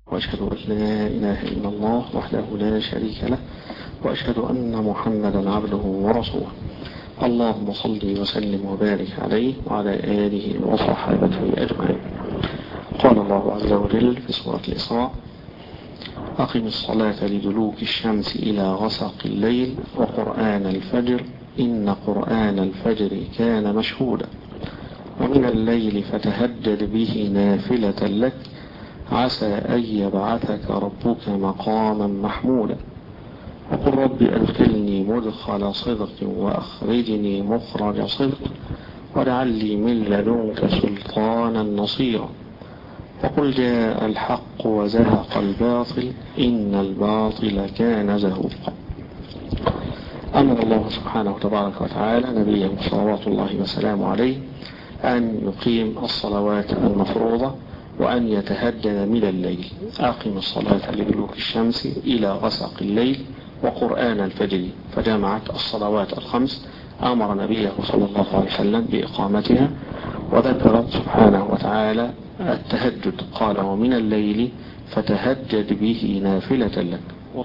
وأشهد أن لا إله إلا الله وحده لا شريك له، وأشهد أن محمدا عبده ورسوله. اللهم صل وسلم وبارك عليه وعلى آله وصحابته أجمعين. قال الله عز وجل في سورة الإسراء: أقم الصلاة لدلوك الشمس إلى غسق الليل وقرآن الفجر إن قرآن الفجر كان مشهودا، ومن الليل فتهجد به نافلة لك عسى أن يبعثك ربك مقاما محمودا، وقل رب أدخلني مدخل صدق وأخرجني مخرج صدق واجعل لي من لدنك سلطانا نصيرا، وقل جاء الحق وزهق الباطل إن الباطل كان زهوقا. أمر الله سبحانه تبارك وتعالى نبيه صلوات الله وسلامه عليه أن يقيم الصلوات المفروضة وأن يتهجد من الليل. أقم الصلاة لدلوك الشمس إلى غسق الليل وقرآن الفجر، فجمعت الصلوات الخمس. أمر نبيه صلى الله عليه وسلم بإقامتها، وذكر سبحانه وتعالى التهجد، قال: ومن الليل فتهجد به نافلة لك.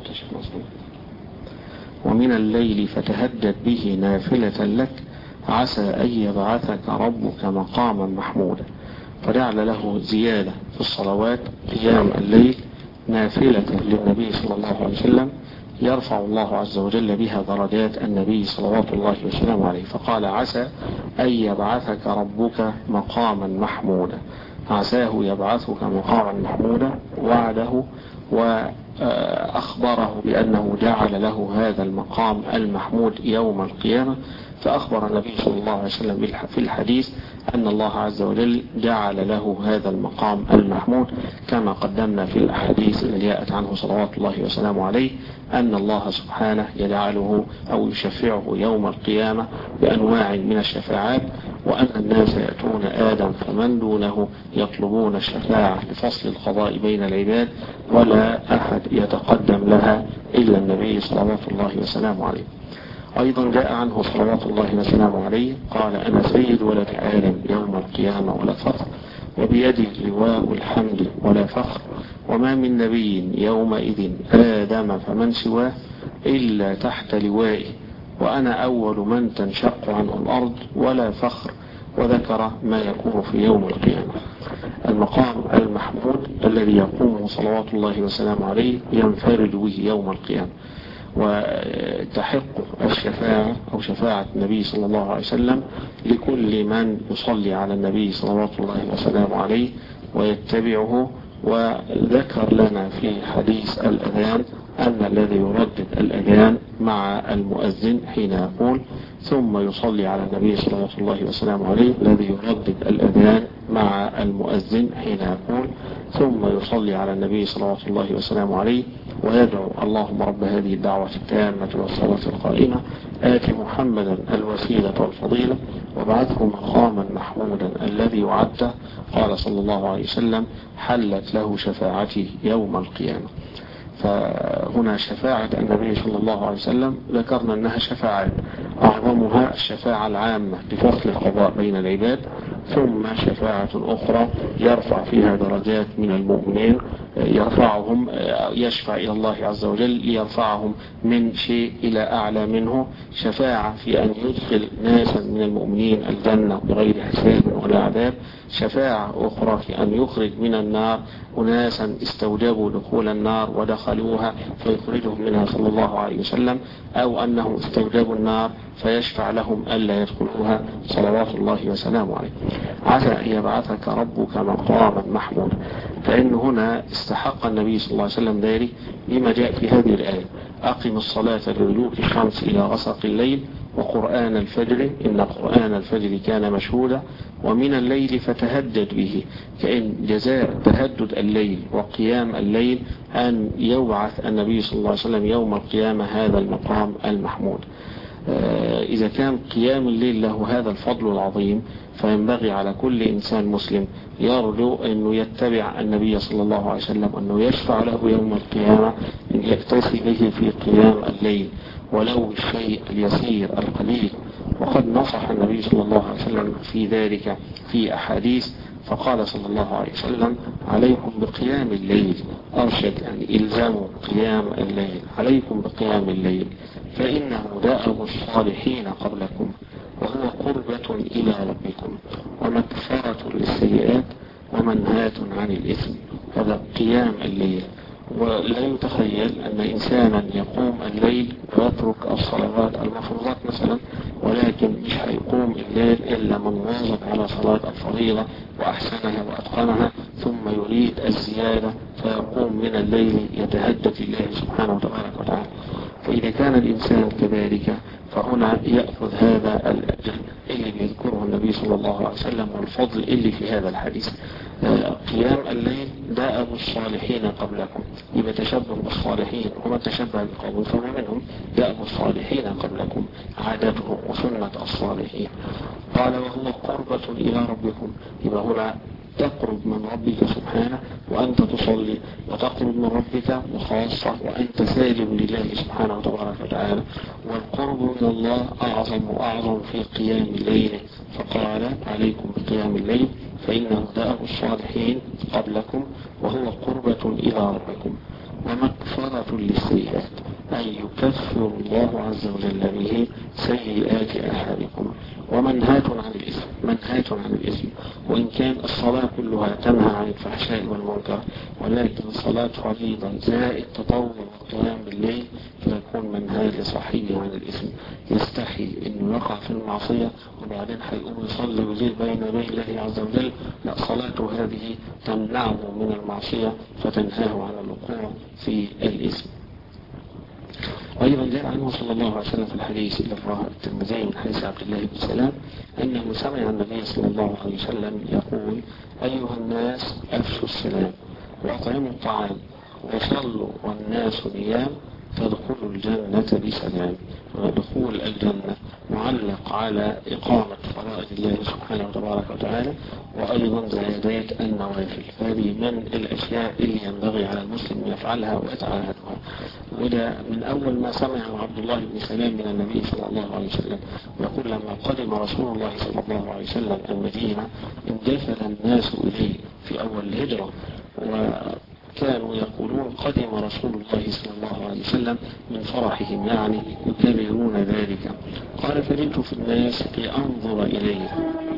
ومن الليل فتهجد به نافلة لك عسى أن يبعثك ربك مقاما محمودا، فجعل له زيادة في الصلوات قيام الليل نافلة للنبي صلى الله عليه وسلم، يرفع الله عز وجل بها درجات النبي صلوات الله وسلامه عليه. فقال: عسى أن يبعثك ربك مقاما محمودا، عساه يبعثك مقاما محمودا، وعده وأخبره بأنه جعل له هذا المقام المحمود يوم القيامة. فأخبر النبي صلى الله عليه وسلم في الحديث أن الله عز وجل جعل له هذا المقام المحمود، كما قدمنا في الأحاديث التي جاءت عنه صلوات الله وسلامه عليه أن الله سبحانه يجعله أو يشفعه يوم القيامة بأنواع من الشفاعات، وأن الناس يأتون آدم فمن دونه يطلبون الشفاعة لفصل القضاء بين العباد، ولا أحد يتقدم لها إلا النبي صلوات الله وسلامه عليه. أيضا جاء عنه صلوات الله وسلامه عليه قال: أنا سيد ولد آدم يوم القيامة ولا فخر، وبيدي لواء الحمد ولا فخر، وما من نبي يومئذ آدم فمن سواه إلا تحت لوائه، وأنا أول من تنشق عنه الأرض ولا فخر، وذكر ما يكون في يوم القيامة. المقام المحمود الذي يقوم صلوات الله وسلامه عليه ينفرد به يوم القيامة، وتحق الشفاعة أو شفاعة النبي صلى الله عليه وسلم لكل من يصلي على النبي صلوات الله وسلامه عليه ويتبعه. وذكر لنا في حديث الأذان أن الذي يردد الأذان مع المؤذن حين يقول ثم يصلي على النبي صلى الله وسلامه عليه، الذي يردد الأذان مع المؤذن حين يقول ثم يصلي على النبي صلى الله وسلامه عليه ويدعو: اللهم رب هذه الدعوة التامة والصلاة القائمة آت محمدا الوسيلة والفضيلة وابعثه مقاما محمودا الذي وعدته. قال صلى الله عليه وسلم: حلت له شفاعتي يوم القيامة. فهنا شفاعة النبي صلى الله عليه وسلم ذكرنا أنها شفاعات، أعظمها الشفاعة العامة لفصل القضاء بين العباد، ثم شفاعة أخرى يرفع فيها درجات من المؤمنين، يرفعهم يشفع إلى الله عز وجل ليرفعهم من شيء إلى أعلى منه، شفاعة في أن يدخل ناسا من المؤمنين الجنة بغير حساب ولا عذاب، شفاعة أخرى في أن يخرج من النار أناسا استوجبوا دخول النار ودخلوها فيخرجهم منها صلى الله عليه وسلم، أو أنهم استوجبوا النار فيشفع لهم ألا يدخلوها صلوات الله وسلامه عليه. عسى أن يبعثك ربك مقاما محمودا، فإن هنا استحق النبي صلى الله عليه وسلم ذلك بما جاء في هذه الآية: أقم الصلاة لدلوك الشمس إلى غسق الليل وقرآن الفجر إن قرآن الفجر كان مشهودا ومن الليل فتهجد به. كأن جزاء تهجد الليل وقيام الليل أن يبعث النبي صلى الله عليه وسلم يوم القيامة هذا المقام المحمود. إذا كان قيام الليل له هذا الفضل العظيم، فينبغي على كل إنسان مسلم يرجو أنه يتبع النبي صلى الله عليه وسلم، أنه يشفع له يوم القيامة أن يكتفي به في قيام الليل ولو بالشيء اليسير القليل. وقد نصح النبي صلى الله عليه وسلم في ذلك في أحاديث، فقال صلى الله عليه وسلم عليكم بقيام الليل، أرشد يعني إلزاموا قيام الليل، عليكم بقيام الليل فإنه دأب الصالحين قبلكم وهو قربة إلى ربكم ومكفرة للسيئات ومنهاة عن الإثم. هذا قيام الليل. ولا يتخيل أن إنسانا يقوم الليل ويترك الصلوات المفروضات مثلا، ولكن مش هيقوم الليل إلا من واظب على صلاة الفريضة وأحسنها وأتقنها، ثم يريد الزيادة فيقوم من الليل يتهدد الله سبحانه وتبارك وتعالى. فإذا كان الإنسان كذلك فهنا يأخذ هذا الأجر اللي بيذكره النبي صلى الله عليه وسلم والفضل اللي في هذا الحديث. قيام الليل دأب الصالحين قبلكم، يبقى تشبه بالصالحين، ومن تشبه بقوم فهو منهم. دأب الصالحين قبلكم عادتهم وسنة الصالحين. قال وهو قربة إلى ربكم، يبقى هنا تقرب من ربك سبحانه وأنت تصلي، وتقرب من ربك وخاصة وأنت ساجد لله سبحانه وتبارك وتعالى. والقرب من الله أعظم وأعظم في قيام الليل، فقال عليكم بقيام الليل فإنه دأب الصالحين قبلكم وهو قربة إلى ربكم ومكفرة للسيئات، أي يكفر الله عز وجل به سيئات أحدكم ومنهاة عن الإثم، منهاة عن الإثم. وإن كان الصلاة كلها تنهى عن الفحشاء والمنكر، ولكن الصلاة فريضة زائد تطوع والقيام بالليل فيكون منهاة لصاحبه عن الإثم. يستحي إنه يقع في المعصية وبعدين هيقوم يصلي ويزيد بين يدي الله عز وجل، لا، صلاته هذه تمنعه من المعصية فتنهاه عن الوقوع في الإثم. أيضا جاء عنه صلى الله عليه وسلم في الحديث الذي رواه الترمذي من حديث عبد الله بن سلام أنه سمع النبي صلى الله عليه وسلم يقول أيها الناس أفشوا السلام وأطعموا الطعام وصلوا والناس نيام تدخلوا الجنة بسلام. ودخول الجنة معلق على إقامة فرائض الله سبحانه وتبارك وتعالى وأيضا زيادات النوافل. هذه من الأشياء اللي ينبغي على المسلم يفعلها ويتعاهدها. وده من أول ما سمع عبد الله بن سلام من النبي صلى الله عليه وسلم يقول لما قدم رسول الله صلى الله عليه وسلم المدينة اندفل الناس إليه في أول الهجرة، وكانوا يقولون قدم رسول الله صلى الله عليه وسلم من فرحهم، يعني يكررون ذلك. قال فجئت في الناس لأنظر إليه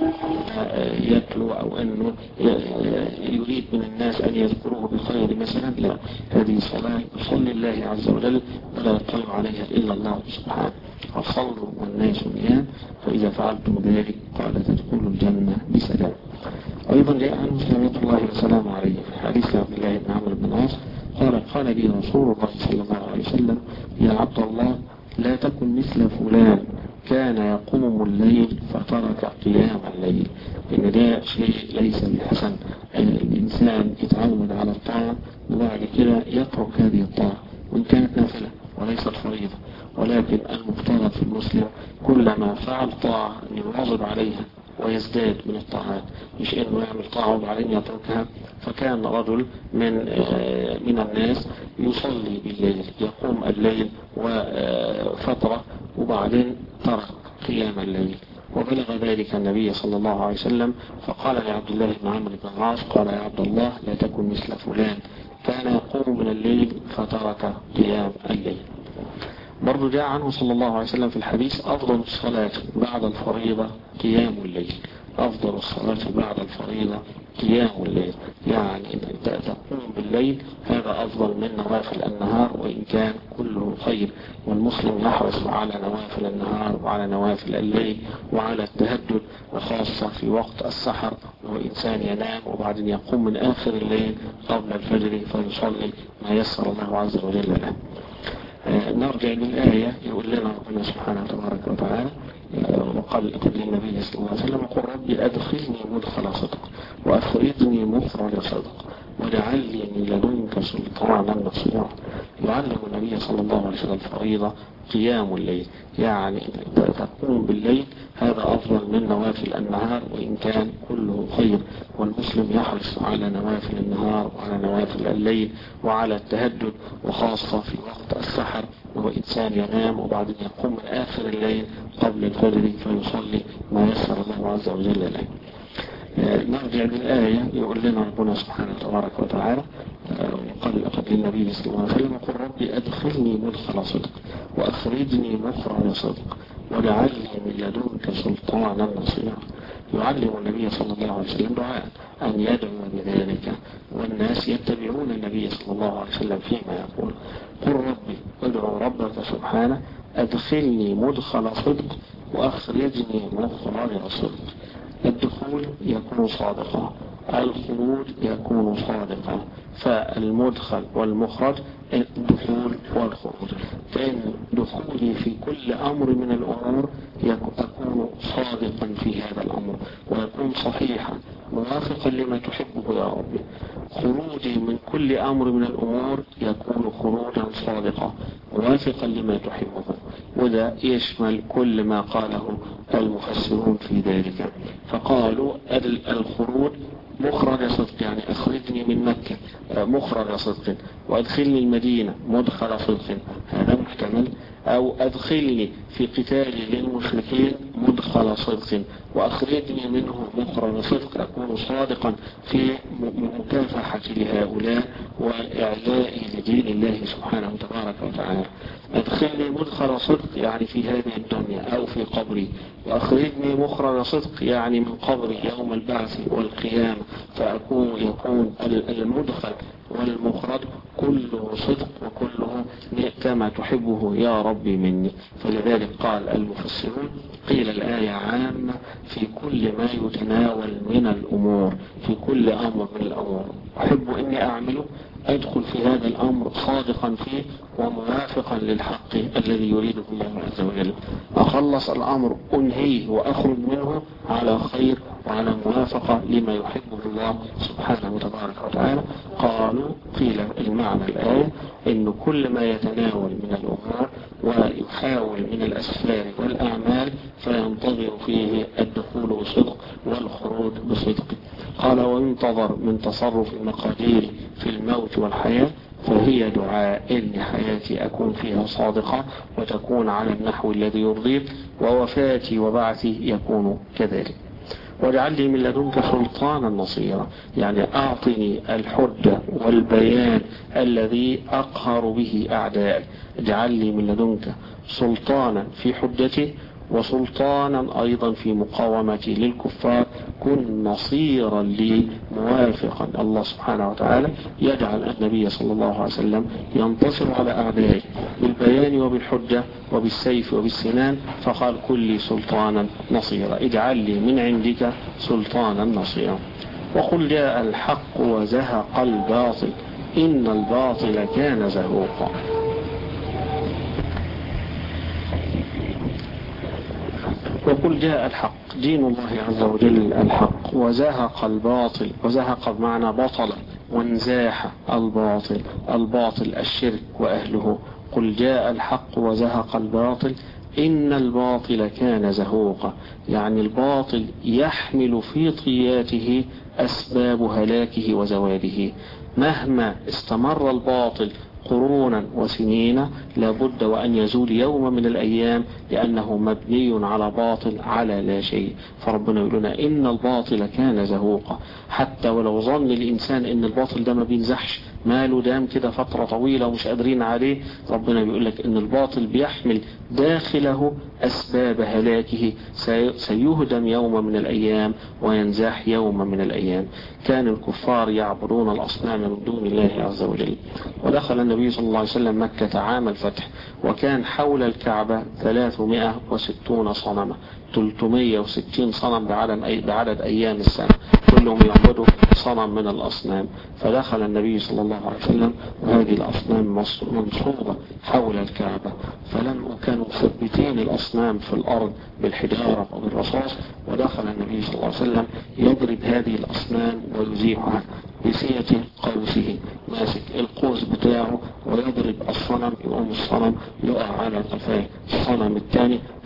يتلو أو أنه يريد من الناس أن يذكروه بخير مثلا، لا، هذه صلاة يصلي الله عز وجل ولا يطلع عليها إلا الله سبحانه. فصلوا والناس نيام فإذا فعلتم ذلك قال تدخلوا الجنة بسلام. أيضا جاء عنه صلى الله وسلم عليه في حديث عبد الله بن عمرو بن العاص قال لي رسول الله صلى الله عليه وسلم يا عبد الله لا تكن مثل فلان كان يقوم الليل فترك قيام الليل. إن ده شيء ليس بحسن، الإنسان يتعود على الطاعة وبعد كده يترك هذه الطاعة وإن كانت نافلة وليست فريضة. ولكن المفترض في المسلم كلما فعل طاعة أن يواظب عليها ويزداد من الطاعات، مش انه يعمل طاعة وبعدين يتركها. فكان رجل من الناس يصلي بالليل، يقوم الليل وفترة وبعدين ترك قيام الليل، وبلغ ذلك النبي صلى الله عليه وسلم فقال لعبد الله بن عمرو بن العاص قال يا عبد الله لا تكن مثل فلان كان يقوم من الليل فترك قيام الليل. برضو جاء عنه صلى الله عليه وسلم في الحديث أفضل الصلاة بعد الفريضة قيام الليل. أفضل الصلاة بعد الفريضة قيام الليل، يعني تقوم بالليل هذا أفضل من نوافل النهار وإن كان كله خير. والمسلم يحرص على نوافل النهار وعلى نوافل الليل وعلى التهجد، وخاصة في وقت السحر وهو إنسان ينام وبعدين يقوم من آخر الليل قبل الفجر فيصلي ما يسر الله عز وجل له. نرجع للآية يقول لنا ربنا سبحانه وتبارك وتعالى وقال النبي صلى الله عليه وسلم قل ربي أدخلني مدخل صدق وأخرجني مخرج صدق واجعل لي من لدنك سلطانا نصيرا. يعلم النبي صلى الله عليه وسلم الفريضة قيام الليل، يعني تقوم بالليل هذا أفضل من نوافل النهار وإن كان كله خير. والمسلم يحرص على نوافل النهار وعلى نوافل الليل وعلى التهجد، وخاصة في وقت السحر وهو إنسان ينام وبعدين يقوم من آخر الليل قبل الفجر فيصلي ما يسر الله عز وجل له. نرجع للآية يقول لنا ربنا سبحانه تبارك وتعالى وقال لقد للنبي صلى الله عليه وسلم قل ربي أدخلني مدخل صدق وأخرجني مخرج صدق واجعلني من لدنك سلطانا نصيرا. يعلم النبي صلى الله عليه وسلم دعاء أن يدعو بذلك، والناس يتبعون النبي صلى الله عليه وسلم فيما يقول. قل ربي ادعو ربك سبحانه أدخلني مدخل صدق وأخرجني مخرج صدق. الدخول يكون صادقا، الخروج يكون صادقا، فالمدخل والمخرج الدخول والخروج. فإن دخولي في كل أمر من الأمور أكون صادقا في هذا الأمر ويكون صحيحا موافقا لما تحبه يا ربي. خروجي من كل أمر من الأمور يكون خروجا صادقا موافقا لما تحبه، وده يشمل كل ما قاله المفسرون في ذلك. فقالوا الخروج مخرج صدق، يعني أخرجني من مكة مخرج صدق، وأدخلني المدينة مدخل صدق، هذا محتمل. أو أدخلني في قتالي للمشركين مدخل صدق وأخرجني منه مخرج صدق، أكون صادقا في مكافحة لهؤلاء وإعلاء لدين الله سبحانه وتبارك وتعالى. أدخلني مدخل صدق يعني في هذه الدنيا أو في قبري، وأخرجني مخرج صدق يعني من قبري يوم البعث والقيامة، يكون المدخل والمخرج كله صدق وكله كما تحبه يا ربي مني. فلذلك قال المفسرون قيل الآية عامة في كل ما يتناول من الأمور، في كل أمر من الأمور أحب إني أعمله أدخل في هذا الأمر صادقا فيه وموافقا للحق الذي يريده الله عز وجل، أخلص الأمر أنهيه وأخرج منه على خير وعلى موافقة لما يحبه الله سبحانه وتبارك وتعالى. قالوا قيل المعنى الآن إن كل ما يتناول من الأمور ويحاول من الأسفار والأعمال فينتظر فيه الدخول بصدق والخروج بصدق. قال وينتظر من تصرف المقادير في الموت والحياة فهي دعاء إن حياتي أكون فيها صادقة وتكون على النحو الذي يرضيك، ووفاتي وبعثي يكون كذلك. واجعل لي من لدنك سلطانا نصيرا، يعني أعطني الحجة والبيان الذي أقهر به أعدائي. اجعل لي من لدنك سلطانا في حجتي وسلطانا أيضا في مقاومتي للكفار، كن نصيرا لي موافقا. الله سبحانه وتعالى يجعل النبي صلى الله عليه وسلم ينتصر على أعدائه بالبيان وبالحجة وبالسيف وبالسنان، فقال كن لي سلطانا نصيرا، اجعل لي من عندك سلطانا نصيرا. وقل جاء الحق وزهق الباطل إن الباطل كان زهوقا. وقل جاء الحق، دين الله عز وجل الحق، وزهق الباطل، وزهق بمعنى بطل وانزاح الباطل، الباطل الشرك وأهله. قل جاء الحق وزهق الباطل إن الباطل كان زهوقا، يعني الباطل يحمل في طياته أسباب هلاكه وزواله. مهما استمر الباطل قرونا وسنين لابد وأن يزول يوم من الأيام، لأنه مبني على باطل على لا شيء. فربنا يقول لنا إن الباطل كان زهوقا، حتى ولو ظن الإنسان إن الباطل ده ما بينزحش، ماله دام كده فترة طويلة ومش قادرين عليه، ربنا بيقول لك إن الباطل بيحمل داخله أسباب هلاكه، سيهدم يوم من الأيام وينزاح يوم من الأيام. كان الكفار يعبدون الأصنام من دون الله عز وجل، ودخل النبي صلى الله عليه وسلم مكة عام الفتح، وكان حول الكعبة 360 صنما، 360 صنم بعدد أيام السنة، كلهم يعبدوا صنم من الأصنام. فدخل النبي صلى الله عليه وسلم وهذه الأصنام منصوبة حول الكعبة، كانوا مثبتين الأصنام في الأرض بالحجارة وبالرصاص، ودخل النبي صلى الله عليه وسلم يضرب هذه الأصنام ويزيحها بسية قوسه، ماسك القوس بتاعه ويضرب الصنم، يقوم الصنم يقع على قفاه الصنم الثاني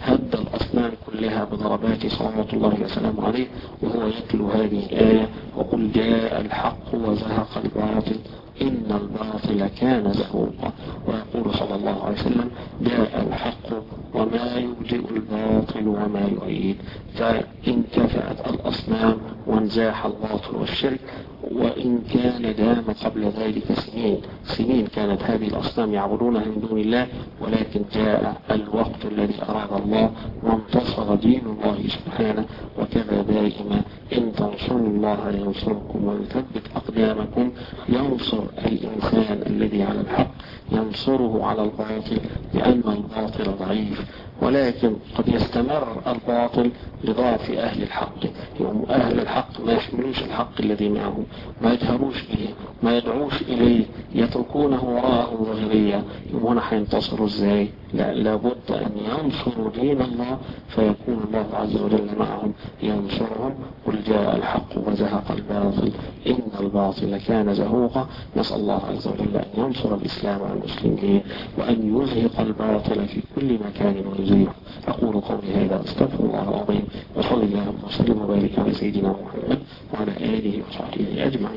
هد الأصنام كلها بضربات صلوات الله وسلامه عليه وهو يتلو هذه الآية: وقل جاء الحق وزهق الباطل إن الباطل كان زهوقا. ويقول صلى الله عليه وسلم: جاء الحق وما يبدئ الباطل وما يعيد. فإن كفأت الأصنام وانزاح الباطل والشرك، وإن كان دام قبل ذلك سنين كانت هذه الأصنام يعبدونها من دون الله، ولكن جاء الوقت الذي أراد الله وانتصر دين الله سبحانه. وكذا دائما: إن تنصروا الله ينصركم ويثبت أقدامكم. ينصر الإنسان الذي على الحق ينصره على الباطل، لأن الباطل ضعيف، ولكن قد يستمر الباطل لضعف أهل الحق. يوم أهل الحق ما يحملوش الحق الذي معهم، ما يجهروش به، ما يدعوش إليه، يتركونه وراءه ظاهرية. يوم حينتصروا إزاي؟ لابد أن ينصروا دين الله، فيكون الله عز وجل معهم ينصرهم. قل جاء الحق وزهق الباطل إن الباطل كان زهوقا. نسأل الله عز وجل أن ينصر الإسلام والمسلمين، وأن يزهق الباطل في كل مكان ويزيله. أقول قولي هذا أستغفر الله العظيم، وصلى الله وسلم وبارك على سيدنا محمد وعلى آله وصحبه أجمعين.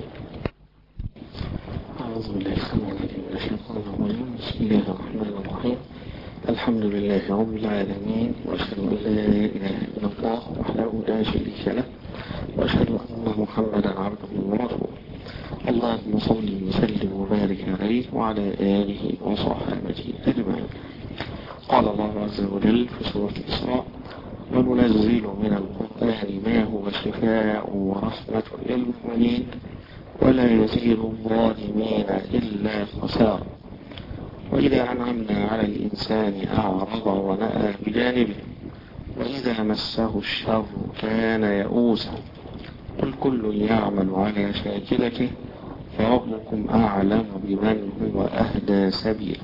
أعوذ بالله السميع العليم من الشيطان الرجيم. بسم الله الرحمن الرحيم. الحمد لله رب العالمين، وأشهد أن لا إله إلا الله وحده لا شريك له، وأشهد أن محمدا عبده ورسوله. اللهم صل وسلم وبارك عليه وعلى آله وصحبه أجمعين. قال الله عز وجل في سورة الإسراء: وننزل من القرآن ما هو شفاء ورحمة للمؤمنين ولا يزيد الظالمين إلا خسارا. وإذا أنعمنا على الإنسان أعرض ونأى بجانبه وإذا مسه الشر كان يئوسا. قل كل يعمل على شاكلته فربكم أعلم بمن هو أهدى سبيلا.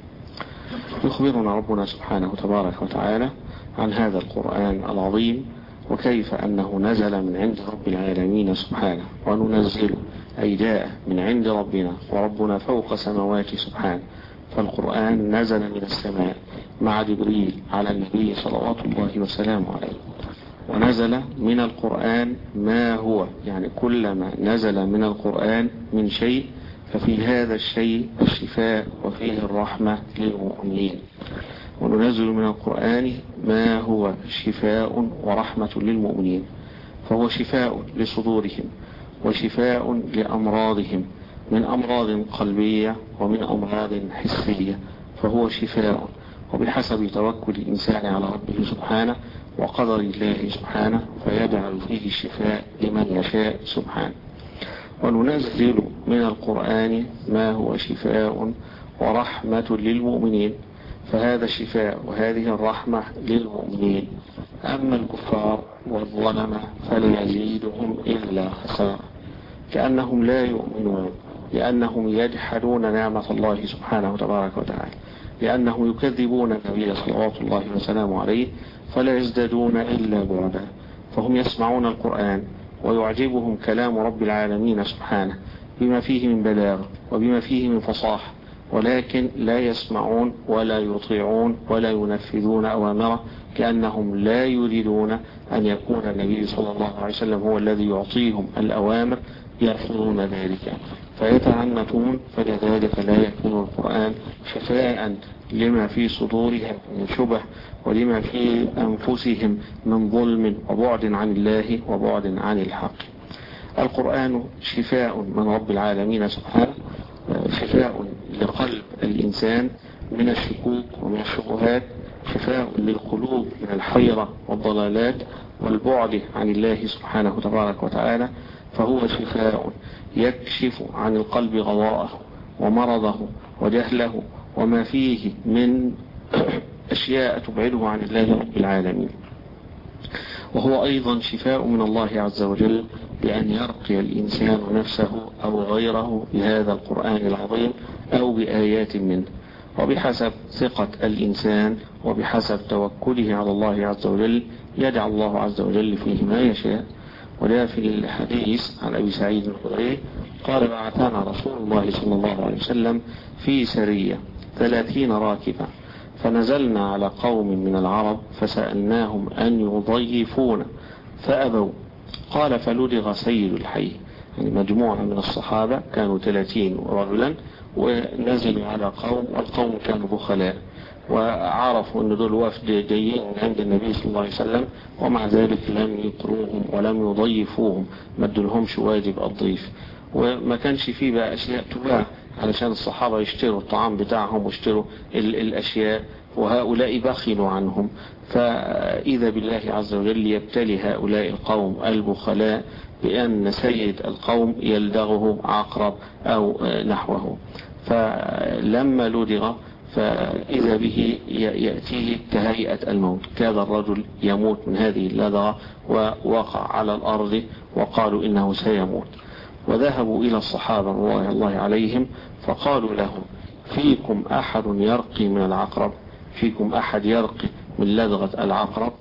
يخبرنا ربنا سبحانه تبارك وتعالى عن هذا القرآن العظيم، وكيف أنه نزل من عند رب العالمين سبحانه. وننزل أي جاء من عند ربنا، وربنا فوق سماوات سبحانه. فالقرآن نزل من السماء مع جبريل على النبي صلوات الله وسلامه عليه. ونزل من القرآن ما هو، يعني كلما نزل من القرآن من شيء ففي هذا الشيء الشفاء وفيه الرحمة للمؤمنين. وننزل من القرآن ما هو شفاء ورحمة للمؤمنين، فهو شفاء لصدورهم وشفاء لأمراضهم، من أمراض قلبية ومن أمراض حسية، فهو شفاء. وبحسب توكل الإنسان على ربه سبحانه وقدر الله سبحانه فيجعل فيه الشفاء لمن يشاء سبحانه. وننزل من القرآن ما هو شفاء ورحمة للمؤمنين، فهذا الشفاء وهذه الرحمة للمؤمنين. أما الكفار والظلمة فلا يزيدهم إلا خسارة، كأنهم لا يؤمنون، لأنهم يجحدون نعمة الله سبحانه تبارك وتعالى، لأنهم يكذبون النبي صلوات الله وسلامه عليه، فلا يزدادون إلا بعدا. فهم يسمعون القرآن ويعجبهم كلام رب العالمين سبحانه بما فيه من بلاغة وبما فيه من فصاحة، ولكن لا يسمعون ولا يطيعون ولا ينفذون أوامره، كأنهم لا يريدون أن يكون النبي صلى الله عليه وسلم هو الذي يعطيهم الأوامر، يرفضون ذلك فيتعنتون. فلذلك لا يكون القرآن شفاء لما في صدورهم من شبه ولما في أنفسهم من ظلم وبعد عن الله وبعد عن الحق. القرآن شفاء من رب العالمين سبحانه، شفاء لقلب الإنسان من الشكوك ومن الشبهات، شفاء للقلوب من الحيرة والضلالات والبعد عن الله سبحانه تبارك وتعالى. فهو شفاء يكشف عن القلب غضاءه ومرضه وجهله وما فيه من أشياء تبعده عن الله رب العالمين. وهو أيضا شفاء من الله عز وجل بأن يرقي الإنسان نفسه أو غيره بهذا القرآن العظيم أو بآيات منه، وبحسب ثقة الإنسان وبحسب توكله على الله عز وجل يجعل الله عز وجل فيه ما يشاء. ولا في الحديث عن أبي سعيد الخدري قال: بعثنا رسول الله صلى الله عليه وسلم في سرية 30 راكبا، فنزلنا على قوم من العرب فسألناهم أن يضيفون فأبوا. قال فلدغ سيد الحي، يعني مجموعة من الصحابة كانوا 30 رجلا ونزلوا على قوم، والقوم كانوا بخلاء، وعرفوا أن دول وفد جايين عند النبي صلى الله عليه وسلم، ومع ذلك لم يقروهم ولم يضيفوهم، ما ادولهمش واجب الضيف. وما كانش فيه بقى أشياء تباع علشان الصحابة يشتروا الطعام بتاعهم ويشتروا الأشياء، وهؤلاء بخلوا عنهم. فإذا بالله عز وجل يبتلي هؤلاء القوم البخلاء بأن سيد القوم يلدغه عقرب أو نحوه. فلما لدغ فإذا به يأتيه كهيئة الموت، كاد الرجل يموت من هذه اللدغة ووقع على الأرض وقالوا إنه سيموت. وذهبوا إلى الصحابة رضي الله عليهم فقالوا لهم فيكم أحد يرقي من العقرب؟ فيكم أحد يرقي من لدغة العقرب؟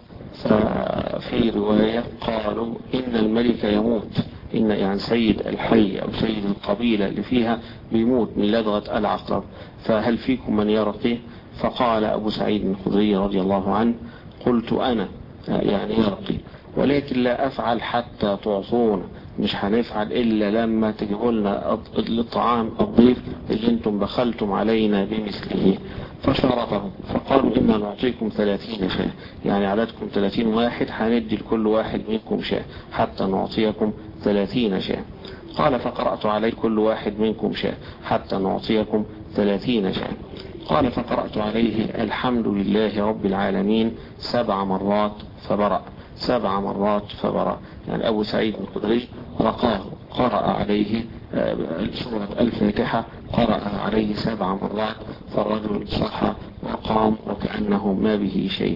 ففي رواية قالوا إن الملك يموت، إن يعني سيد الحي أو سيد القبيلة اللي فيها بيموت من لدغة العقرب، فهل فيكم من يرقي؟ فقال أبو سعيد الخدري رضي الله عنه قلت أنا، يعني يرقي، ولكن لا أفعل حتى تعصون، مش هنفعل إلا لما تجيبوا لنا الطعام الضيف اللي انتم بخلتم علينا بمثله. فشرطهم فقالوا إنا نعطيكم 30 شاة، يعني عددكم 30 واحد، هندي لكل واحد منكم شاة حتى نعطيكم 30 شاة. قال فقرأت عليه كل واحد منكم شاة حتى نعطيكم 30 شاة. قال فقرأت عليه الحمد لله رب العالمين 7 مرات فبرأ، 7 مرات فبرأ. يعني أبو سعيد الخدري رقاه، قرأ عليه سورة الفاتحة، قرأ عليه 7 مرات، فالرجل صح وقام وكأنه ما به شيء.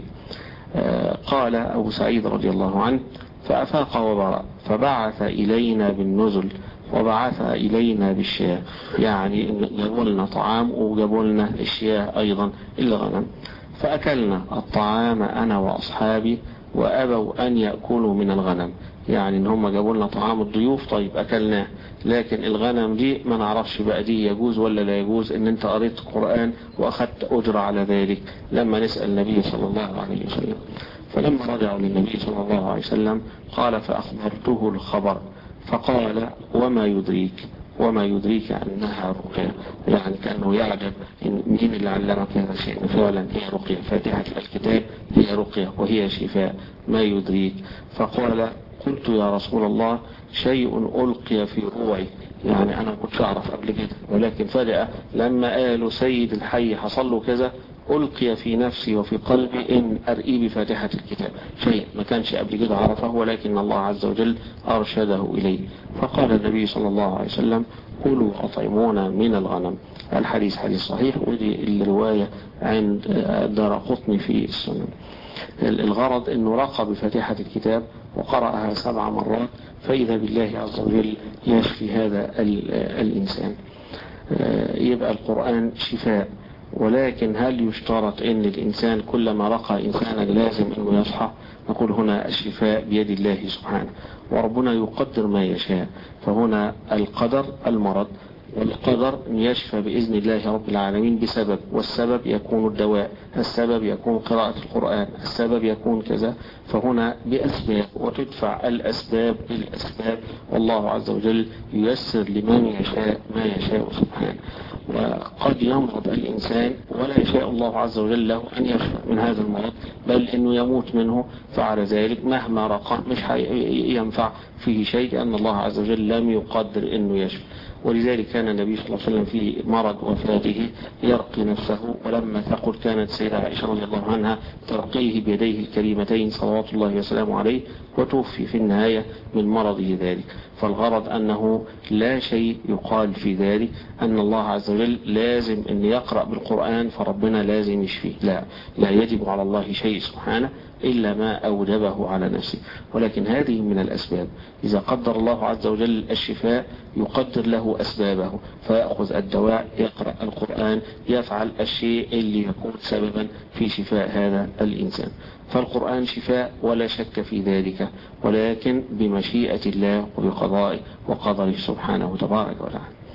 قال أبو سعيد رضي الله عنه فأفاق وبرأ، فبعث إلينا بالنزل وبعث إلينا بالشياه، يعني جابوا لنا طعام وجابوا لنا الشياه أيضا الغنم. فأكلنا الطعام أنا وأصحابي وأبوا أن يأكلوا من الغنم، يعني ان هم جابوا لنا طعام الضيوف، طيب أكلناه، لكن الغنم دي ما نعرفش بقى دي يجوز ولا لا يجوز ان انت قريت قرآن وأخذت أجر على ذلك لما نسأل النبي صلى الله عليه وسلم. فلما رجعوا للنبي صلى الله عليه وسلم قال فأخبرته الخبر، فقال وما يدريك، وما يدريك أنها رقية، يعني كأنه يعجب مين اللي علمك هذا الشيء، فعلا هي رقية، فاتحة الكتاب هي رقية وهي شفاء، ما يدريك. فقال قلت يا رسول الله شيء ألقي في روعي، يعني أنا كنت أعرف قبل كده، ولكن فجأة لما قالوا سيد الحي حصل له كذا ألقي في نفسي وفي قلبي إن أرئي بفاتحة الكتاب، شيء ما كانش قبل كده عرفه ولكن الله عز وجل أرشده إليه. فقال النبي صلى الله عليه وسلم كلوا أطعمونا من الغنم. الحديث حديث صحيح، ودي الرواية عند دارقطني في السنن. الغرض أنه رقى بفاتحة الكتاب وقرأها 7 مرات، فإذا بالله عز وجل يشفي هذا الإنسان. يبقى القرآن شفاء، ولكن هل يشترط ان الانسان كلما رقى انسانا لازم انه يصحى؟ نقول هنا الشفاء بيد الله سبحانه، وربنا يقدر ما يشاء، فهنا القدر المرض، والقدر يشفى بإذن الله رب العالمين بسبب، والسبب يكون الدواء، السبب يكون قراءة القرآن، السبب يكون كذا، فهنا بأسباب وتدفع الأسباب بالأسباب، والله عز وجل ييسر لمن يشاء ما يشاء سبحانه. وقد يمرض الإنسان ولا يشاء الله عز وجل له أن يشفى من هذا المرض، بل أنه يموت منه، فعلى ذلك مهما رقى مش ينفع فيه شيء، لأن الله عز وجل لم يقدر أنه يشفى. ولذلك كان النبي صلى الله عليه وسلم في مرض وفاته يرقي نفسه، ولما ثقل كانت سيدة عائشة رضي الله عنها ترقيه بيديه الكريمتين صلوات الله وسلامه عليه، وتوفي في النهاية من مرضه ذلك. فالغرض أنه لا شيء يقال في ذلك أن الله عز وجل لازم أن يقرأ بالقرآن فربنا لازم يشفيه، لا يجب على الله شيء سبحانه إلا ما أوجبه على نفسه، ولكن هذه من الأسباب. إذا قدر الله عز وجل الشفاء يقدر له أسبابه، فيأخذ الدواء، يقرأ القرآن، يفعل الشيء اللي يكون سببا في شفاء هذا الإنسان. فالقرآن شفاء ولا شك في ذلك، ولكن بمشيئة الله وبقضائه وقدره سبحانه وتبارك وتعالى.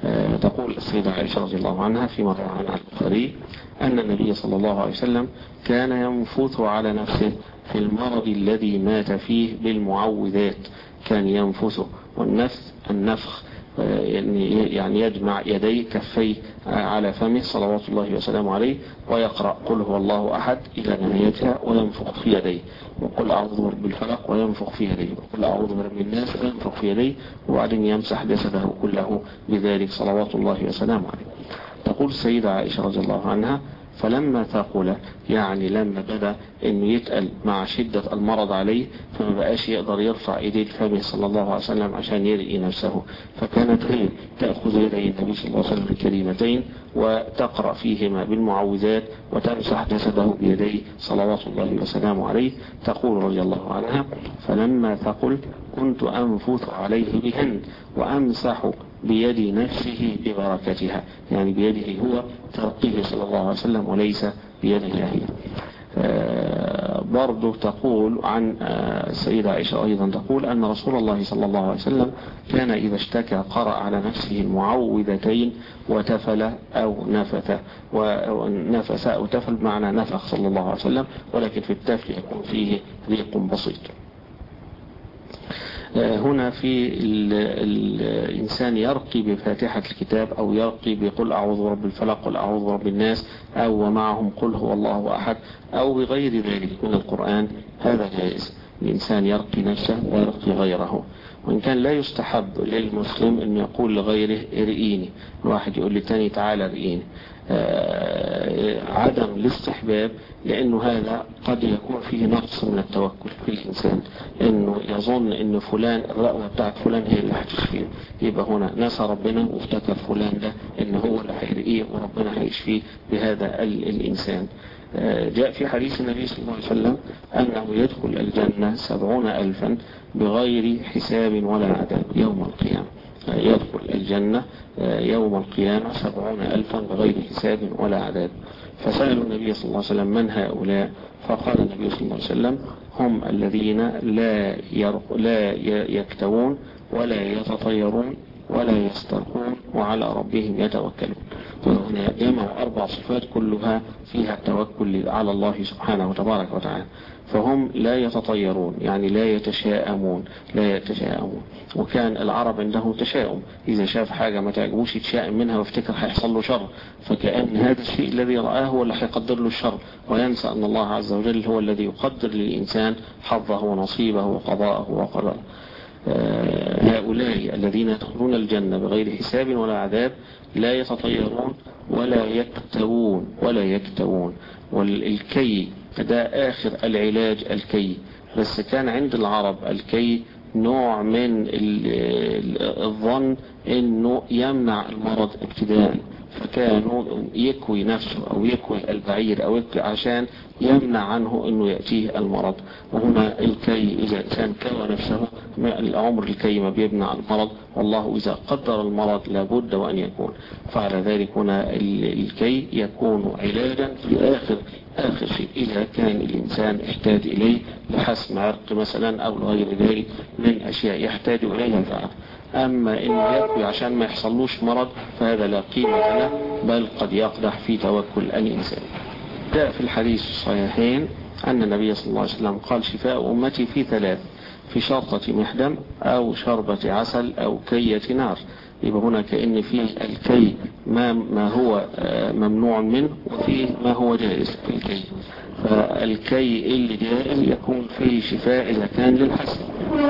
تقول السيدة عائشة رضي الله عنها فيما روى عنها البخاري أن النبي صلى الله عليه وسلم كان ينفث على نفسه في المرض الذي مات فيه بالمعوذات، كان ينفث، والنفث النفخ، يعني يجمع يديه كفيه على فمه صلوات الله وسلامه عليه، ويقرأ قل هو الله أحد إلى نهايتها وينفخ في يديه، وقل أعوذ برب الفلق وينفخ في يديه، وقل أعوذ برب الناس وينفخ في يديه، وبعدين يمسح جسده كله بذلك صلوات الله وسلامه عليه. تقول السيدة عائشة رضي الله عنها فلما ثقل، يعني لما بدأ انه يتقل مع شدة المرض عليه، فما بقاش يقدر يرفع ايديه لفمه صلى الله عليه وسلم عشان يرقي نفسه، فكانت هي تأخذ يدي النبي صلى الله عليه وسلم الكريمتين وتقرأ فيهما بالمعوذات وتمسح جسده بيديه صلوات الله وسلامه عليه. تقول رضي الله عنها فلما ثقل كنت أنفث عليه بهن وأمسح بيد نفسه ببركتها، يعني بيده هو ترقيه صلى الله عليه وسلم وليس بيده هي. برضو تقول عن السيدة عائشة أيضا تقول أن رسول الله صلى الله عليه وسلم كان إذا اشتكى قرأ على نفسه المعوذتين وتفل أو نفث، ونفث أو تفل معنى نفخ صلى الله عليه وسلم، ولكن في التفل يكون فيه ريق بسيط. هنا في الإنسان يرقي بفاتحة الكتاب أو يرقي بقل أعوذ برب الفلق قل أعوذ برب الناس، أو ومعهم قل هو الله أحد، أو بغير ذلك من القرآن، هذا جائز. الإنسان يرقي نفسه ويرقي غيره، وإن كان لا يستحب للمسلم أن يقول لغيره ارقيني، الواحد يقول للتاني تعالى ارقيني، عدم الاستحباب، لأنه هذا قد يكون فيه نقص من التوكل في الإنسان، أنه يظن أن فلان الرأوة بتاعت فلان هي اللي هتشفيه، يبقى هنا نسى ربنا وافتكر فلان ده أنه هو اللي هيرقيه وربنا هيشفيه بهذا الإنسان. جاء في حديث النبي صلى الله عليه وسلم أنه يدخل الجنة 70,000 بغير حساب ولا عذاب يوم القيامة، يدخل الجنة يوم القيامة 70,000 بغير حساب ولا عذاب. فسألوا النبي صلى الله عليه وسلم من هؤلاء؟ فقال النبي صلى الله عليه وسلم هم الذين لا يكتوون ولا يتطيرون ولا يسترقون وعلى ربهم يتوكلون. فهنا جمع 4 صفات كلها فيها التوكل على الله سبحانه وتبارك وتعالى. فهم لا يتطيرون، يعني لا يتشاءمون، وكان العرب عندهم تشاؤم، إذا شاف حاجة ما تعجبوش يتشاءم منها ويفتكر هيحصل له شر، فكأن هذا الشيء الذي رآه هو اللي هيقدر له الشر، وينسى أن الله عز وجل هو الذي يقدر للإنسان حظه ونصيبه وقضاءه وقدره. هؤلاء الذين يدخلون الجنة بغير حساب ولا عذاب لا يتطيرون ولا يكتوون. والكي ده آخر العلاج، الكي، بس كان عند العرب الكي نوع من الظن انه يمنع المرض ابتداء، فكانوا يكوي نفسه او يكوي البعير او يكوي عشان يمنع عنه انه يأتيه المرض. وهنا الكي اذا كان كوى نفسه العمر الكي ما بيمنع المرض، والله اذا قدر المرض لابد وان يكون. فعلى ذلك هنا الكي يكون علاجا في آخر شيء إذا كان الإنسان يحتاج إليه لحسم عرق مثلا أو غير ذلك من أشياء يحتاج إليها فعلا. أما إنه يكوي عشان ما يحصلوش مرض فهذا لا قيمة له، بل قد يقدح في توكل الإنسان. جاء في الحديث الصحيحين أن النبي صلى الله عليه وسلم قال شفاء أمتي في 3: في شرطة محدم أو شربة عسل أو كية نار. يبقى هنا كأن فيه الكي ما هو ممنوع منه، وفيه ما هو جائز في الكي. فالكي اللي جائز يكون فيه شفاء إذا كان للحسن،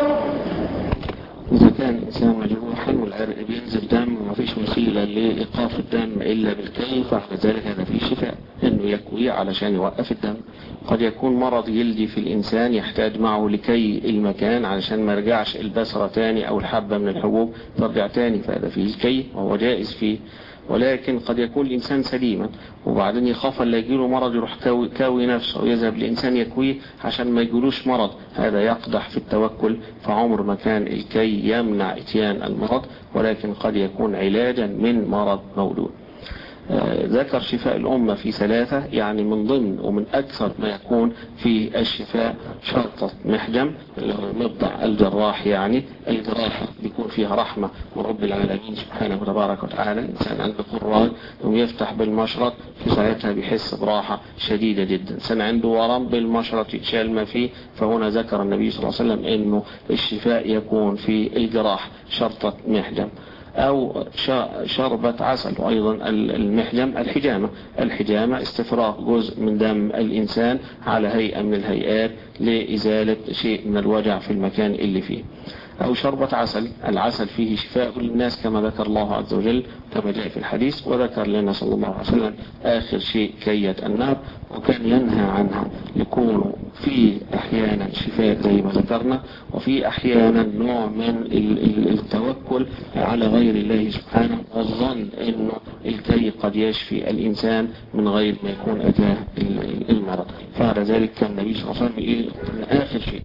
إذا كان الإنسان مجروحا والعرق بينزل دم ومفيش وسيلة لإيقاف الدم إلا بالكي، فعلى ذلك هذا فيه شفاء إنه يكوي علشان يوقف الدم. قد يكون مرض جلدي في الإنسان يحتاج معه لكي المكان علشان ما يرجعش البسرة تاني أو الحبة من الحبوب ترجع تاني، فهذا فيه الكي وهو جائز فيه. ولكن قد يكون الإنسان سليما وبعدين يخاف أن يجيله مرض يروح كاوي نفسه ويذهب الإنسان يكويه عشان ما يجيلوش مرض، هذا يقدح في التوكل. فعمر ما كان الكي يمنع اتيان المرض، ولكن قد يكون علاجا من مرض مولود. ذكر شفاء الأمة في 3، يعني من ضمن ومن أكثر ما يكون في الشفاء شرطة محجم اللي هو مبضع الجراح، يعني الجراحة بيكون فيها رحمة من رب العالمين سبحانه وتبارك وتعالى. إنسان عنده قراد ويفتح بالمشرط في ساعتها بيحس براحة شديدة جدا. إنسان عنده ورم بالمشرط يتشال ما فيه، فهنا ذكر النبي صلى الله عليه وسلم إنه الشفاء يكون في الجراح شرطة محجم أو شربة عسل. وأيضا المحجم الحجامة استفراغ جزء من دم الإنسان على هيئة من الهيئات لإزالة شيء من الوجع في المكان اللي فيه، أو شربة عسل. العسل فيه شفاء للناس كما ذكر الله عز وجل كما جاء في الحديث. وذكر لنا صلى الله عليه وسلم آخر شيء كية النار، وكان ينهى عنها يكون في أحيانا شفاء زي ما ذكرنا، وفي أحيانا نوع من التوكل على غير الله سبحانه، والظن أنه الكي قد يشفي الإنسان من غير ما يكون أتاه المرض. فعلى ذلك كان النبي صلى الله عليه وسلم من آخر شيء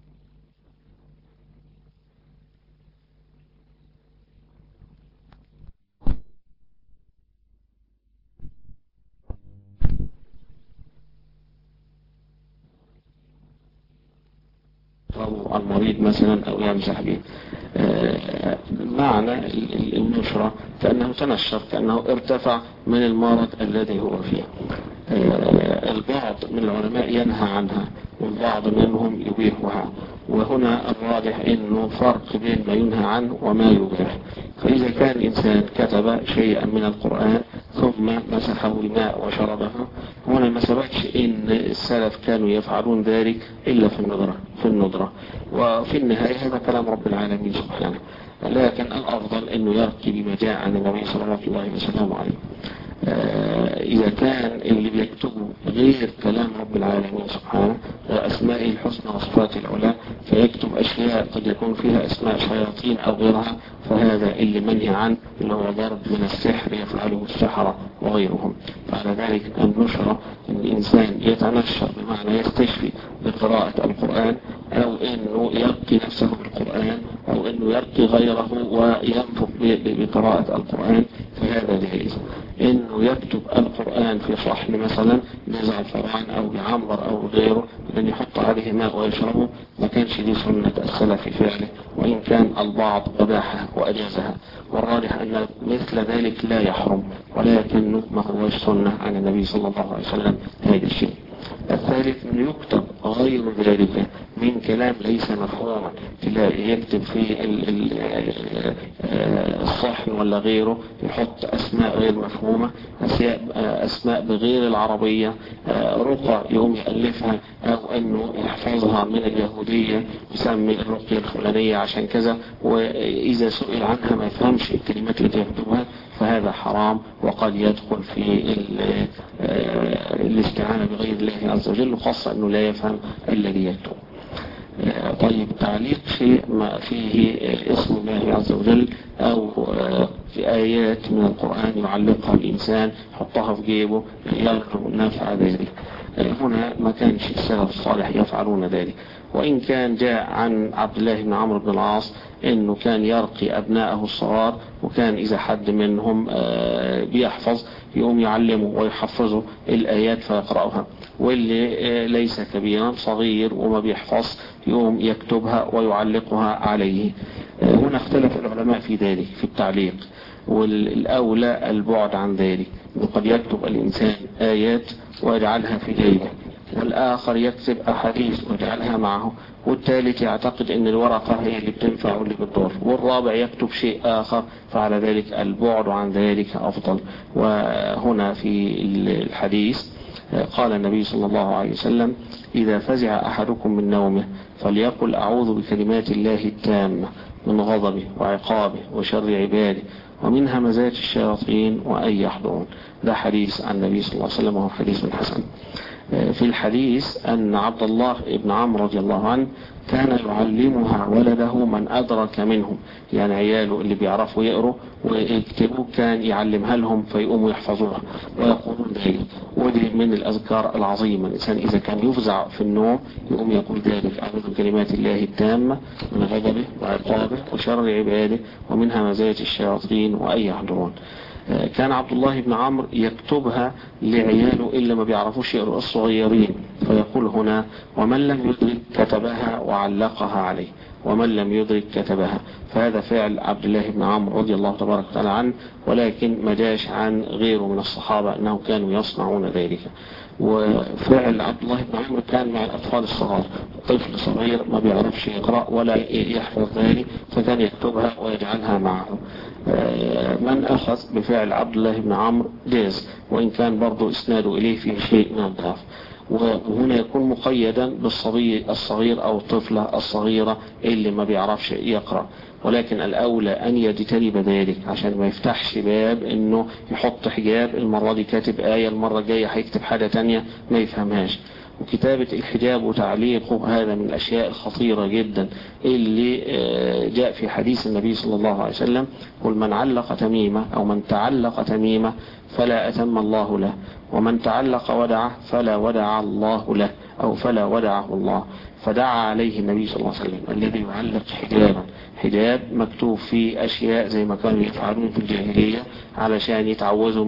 المريض مثلا أو يمسح به. معنى النشرة كأنه تنشر، كأنه ارتفع من المرض الذي هو فيه. البعض من العلماء ينهى عنها والبعض منهم يبيحها، وهنا الراجح انه فرق بين ما ينهى عنه وما يباح. فإذا كان الإنسان كتب شيئا من القرآن ثم مسحه بماء وشربه، هنا ما ثبتش ان السلف كانوا يفعلون ذلك إلا في الندرة. وفي النهاية هذا كلام رب العالمين سبحانه، لكن الأفضل أنه يرقي بما جاء عن النبي صلى الله عليه وسلم. إذا كان اللي بيكتبه غير كلام رب العالمين سبحانه وأسمائه الحسنى وصفاته العلى، فيكتب أشياء قد يكون فيها أسماء شياطين أو غيرها، فهذا اللي منهي عنه اللي هو ضرب من السحر يفعله السحرة وغيرهم. فعلى ذلك النشرة أن الإنسان يتنشر بمعنى يستشفي بقراءة القرآن، أو أنه يرقي نفسه بالقرآن، أو أنه يرقي غيره وينفق بقراءة القرآن، فهذا جائز. انه يكتب القرآن في صحن مثلا بزعفران او بعنبر او غيره، ان يحط عليه ماء ويشربه، ما كانش دي سنة السلف في فعله، وان كان البعض اباحها واجازها. والراجح ان مثل ذلك لا يحرم، ولكنه ما هو سنة عن النبي صلى الله عليه وسلم هذا الشيء. الثالث انه يكتب غير ذلك من كلام ليس مفهوما، تلاقي يكتب في الصحن ولا غيره يحط اسماء غير مفهومة، اسماء بغير العربية، رقى يقوم يألفها، او انه يحفظها من اليهودية يسمي الرقية الفلانية عشان كذا، واذا سئل عنها ما يفهمش الكلمات التي يكتبها، فهذا حرام وقد يدخل في الاستعانة بغير الله عز وجل، وخاصة انه لا يفهم الذي يكتب. طيب، تعليق شيء ما فيه اسم الله عز وجل او في آيات من القرآن يعلقها الإنسان يحطها في جيبه يرجو نفع ذلك، هنا ما كانش السلف الصالح يفعلون ذلك. وإن كان جاء عن عبد الله بن عمرو بن العاص انه كان يرقي ابنائه الصغار، وكان اذا حد منهم بيحفظ يقوم يعلمه ويحفظه الآيات فيقرأها، واللي ليس كبيرا صغير وما بيحفظ يقوم يكتبها ويعلقها عليه. هنا اختلف العلماء في ذلك في التعليق، والأولى البعد عن ذلك. وقد يكتب الإنسان آيات ويجعلها في جيبه، والآخر يكتب أحاديث ويجعلها معه، والثالث يعتقد ان الورقة هي اللي بتنفع واللي بتضر، والرابع يكتب شيء آخر، فعلى ذلك البعد عن ذلك أفضل. وهنا في الحديث قال النبي صلى الله عليه وسلم: إذا فزع أحدكم من نومه فليقل أعوذ بكلمات الله التامة من غضبه وعقابه وشر عباده ومن همزات الشياطين وأن يحضرون. ده حديث عن النبي صلى الله عليه وسلم وهو حديث حسن. في الحديث أن عبد الله بن عمرو رضي الله عنه كان يعلمها ولده من أدرك منهم، يعني عياله اللي بيعرفوا يقروا ويكتبوا كان يعلمها لهم فيقوموا يحفظوها ويقولون ذلك. ودي من الأذكار العظيمة، الإنسان إذا كان يفزع في النوم يقوم يقول ذلك: أعوذ بكلمات الله التامة من غضبه وعقابه وشر عباده ومن همزات الشياطين وأن يحضرون. كان عبد الله بن عمرو يكتبها لعياله إلا ما بيعرفوش يقرأوا الصغيرين، فيقول هنا ومن لم يدرك كتبها وعلقها عليه، ومن لم يدرك كتبها. فهذا فعل عبد الله بن عمرو رضي الله تبارك وتعالى عنه، ولكن ما جاش عن غيره من الصحابة أنهم كانوا يصنعون ذلك. وفعل عبد الله بن عمرو كان مع الأطفال الصغار، طفل صغير ما بيعرفش يقرأ ولا يحفظ ذلك، فكان يكتبها ويجعلها معه. من أخذ بفعل عبد الله بن عمرو جاز، وإن كان برضو إسناده إليه في شيء من الضعف. وهنا يكون مقيدا بالصبي الصغير أو الطفلة الصغيرة اللي ما بيعرفش يقرأ، ولكن الأولى أن يجتنب ذلك عشان ما يفتحش باب إنه يحط حجاب، المرة دي كاتب آية، المرة الجاية هيكتب حاجة تانية ما يفهمهاش. وكتابة الحجاب وتعليقه هذا من الأشياء الخطيرة جدا اللي جاء في حديث النبي صلى الله عليه وسلم: قل من علق تميمة أو من تعلق تميمة فلا أتم الله له، ومن تعلق ودعه فلا ودع الله له أو فلا ودعه الله. فدعا عليه النبي صلى الله عليه وسلم الذي يعلق حجابا، حجاب مكتوب فيه أشياء زي ما كانوا يفعلون في الجاهلية علشان يتعوذوا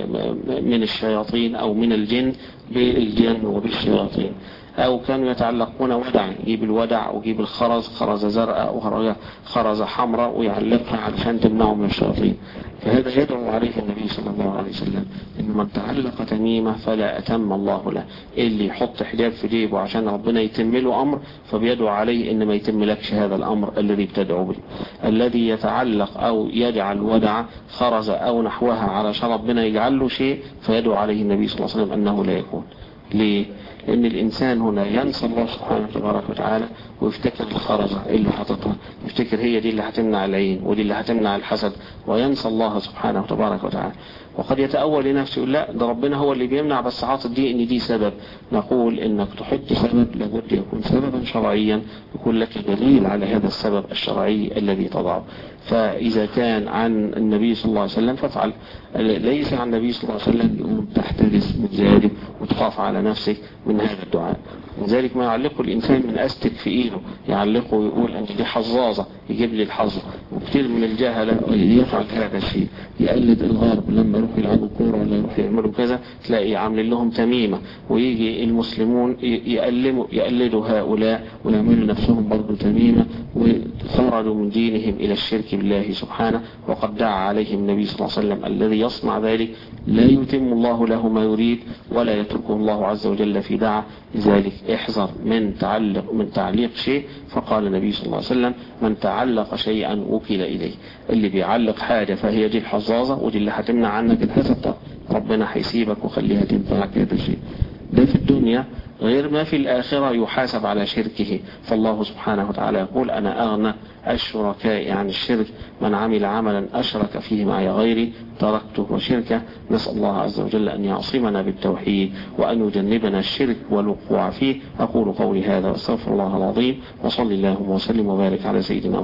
من الشياطين أو من الجن بالجن وبالشياطين، أو كانوا يتعلقون ودعا، يجيب الودع ويجيب الخرز، خرزة زرقاء وخرزة حمراء ويعلقها علشان تمنعه من الشياطين. فهذا يدعو عليه النبي صلى الله عليه وسلم إن من تعلق تميمة فلا أتم الله له، اللي يحط حجاب في جيبه عشان ربنا يتم له أمر فبيدعو عليه إن ما يتم لكش هذا الأمر الذي بتدعو به. الذي يتعلق أو يجعل ودع خرزة أو نحوها علشان ربنا يجعل له شيء فيدعو عليه النبي صلى الله عليه وسلم أنه لا يكون. ليه؟ لأن الإنسان هنا ينسى الله سبحانه وتعالى ويفتكر الخرزة اللي حطتها، يفتكر هي دي اللي هتمنع العين ودي اللي هتمنع الحسد، وينسى الله سبحانه وتعالى. وقد يتأول لنفسه يقول لا ده ربنا هو اللي بيمنع، بس عاطف دي ان دي سبب. نقول انك تحط سبب لابد يكون سببا شرعيا يكون لك دليل على هذا السبب الشرعي الذي تضعه. فإذا كان عن النبي صلى الله عليه وسلم فافعل، ليس عن النبي صلى الله عليه وسلم يقوم تحترس من ذلك وتخاف على نفسك من هذا الدعاء. لذلك ما يعلقه الإنسان من أستك في إيده، يعلقه ويقول أن دي حظاظة يجيب لي الحظ. وكثير من الجهلة يفعل هذا الشيء، يقلد الغرب لما يروحوا يلعبوا كورة ولا يروحوا يعملوا كذا تلاقي عامل لهم تميمة، ويجي المسلمون يقلدوا هؤلاء ويعملوا نفسهم برضو تميمة، وخرجوا من دينهم إلى الشرك بالله سبحانه. وقد دعا عليهم النبي صلى الله عليه وسلم الذي يصنع ذلك لا يتم الله له ما يريد ولا يتركه الله عز وجل في دعا. لذلك احذر من تعليق شيء. فقال النبي صلى الله عليه وسلم من تعلق شيئا وكل إليه، اللي بيعلق حاجة فهي دي الحظاظة ودي اللي هتمنع عنك الحسد، ربنا هيسيبك وخليها تنفعك هذا الشيء. ده في الدنيا غير ما في الآخرة يحاسب على شركه. فالله سبحانه وتعالى يقول أنا أغنى الشركاء عن الشرك، من عمل عملا أشرك فيه معي غيري تركته وشركه. نسأل الله عز وجل أن يعصمنا بالتوحيد وأن يجنبنا الشرك والوقوع فيه. أقول قولي هذا واستغفر الله العظيم، وصلي اللهم وسلم وبارك على سيدنا محمد.